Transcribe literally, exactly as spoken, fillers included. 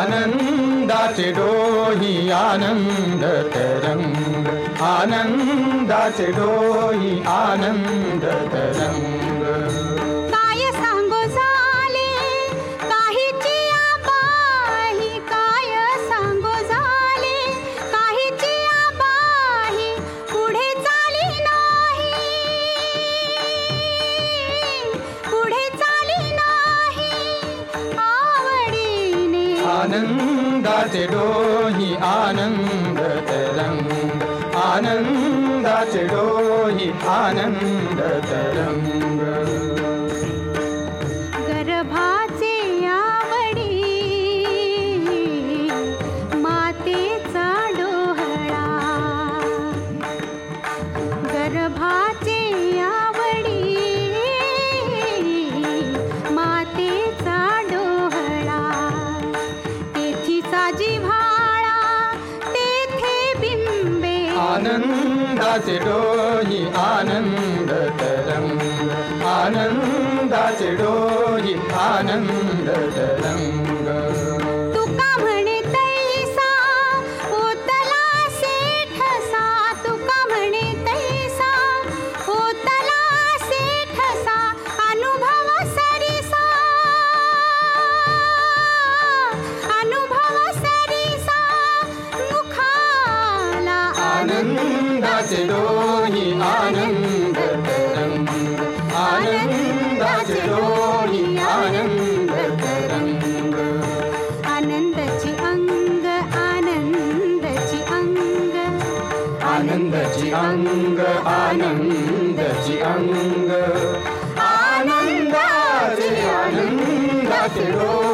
आनंदाचे डोही आनंद तरंग, आनंदाचे डोही आनंद तरंग. काय सांगो झाले काहीची आबाही, काय सांगो झाले काहीची आबाही, पुढे चाली नाही, पुढे चाली नाही आवडीने. आनंदाचे डोही आनंद तरंग, आनंदाचे डोही आनंद तरंग. गर्भाचे आवडी मातेचा डोहळा, गर्भाचे आवडी मातेचा डोहळा. तेथीचा जिव्हाळा तेथे बिंबे, आनंदाचे डोही आनंद तरंग, आनंदाचे डोही आनंद तरंग. तुका म्हणे तैसा होतला सेठसा, तुका म्हणे तैसा होतला सेठसा, अनुभव सरिसा, अनुभव सरिसा मुखाला. आनंदाचे डोही आनंद तरंग, आनंदाचे डोही आनंद तरंग. आनंदाची अंग, आनंदाची अंग, आनंदाची अंग, आनंदाची अंग, आनंदाचे आनंदाचे डोही